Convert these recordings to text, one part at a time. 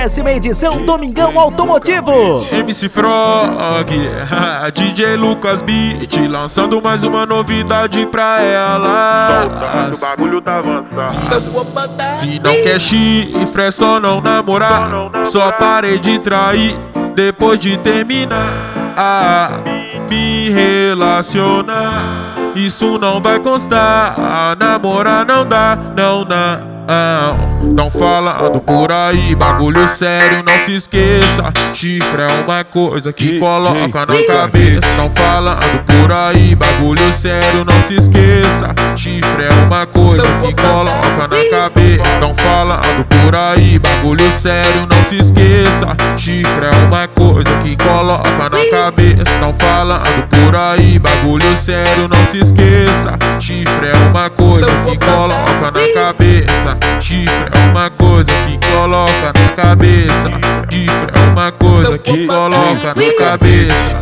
30ª edição Domingão Automotivo. MC Frog, DJ Lucas Beat, lançando mais uma novidade pra ela. O bagulho tá avançado. Se não quer chifre, é só não namorar. Só parei de trair depois de terminar. Me relacionar, isso não vai constar. Namorar não dá, não. Tão falando por aí, bagulho sério, não se esqueça. Chifre é uma coisa que coloca na cabeça. Tão falando por aí, bagulho sério, não se esqueça. Chifre é uma coisa que coloca na cabeça. Tão falando por aí, bagulho sério, não se esqueça. Chifre é uma coisa que coloca na cabeça. Tão falando por aí, bagulho sério, não se esqueça. Chifre é uma coisa que coloca na cabeça. Chifre é uma coisa que coloca na cabeça. Chifre é uma coisa que coloca na cabeça.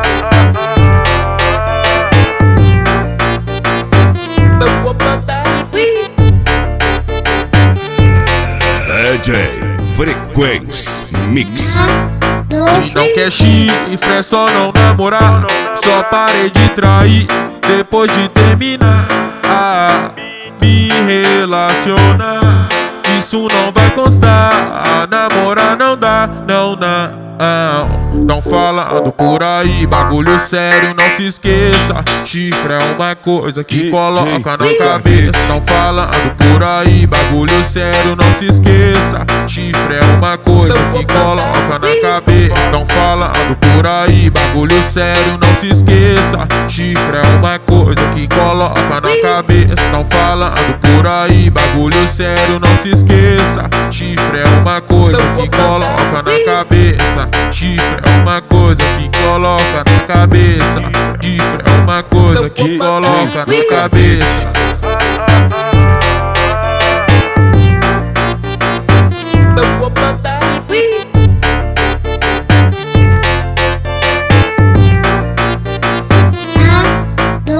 DJ Frequência Mix. Se não quer chifre, é só não namorar. Só parei de trair depois de terminar. Me relacionar, isso não vai constar. Namorar não dá, não. Tão falando por aí, bagulho sério, não se esqueça. Chifre é uma coisa que coloca na cabeça. Tão falando por aí, bagulho sério, não se esqueça. Chifre é uma coisa que coloca na cabeça. Tão falando por aí, bagulho sério, não se esqueça. Chifre é uma coisa que coloca na cabeça. Tão falando por aí, bagulho sério, não se esqueça. Chifre é uma coisa que coloca na cabeça. Chifre é uma coisa que coloca na cabeça. Chifre é uma coisa que coloca na cabeça.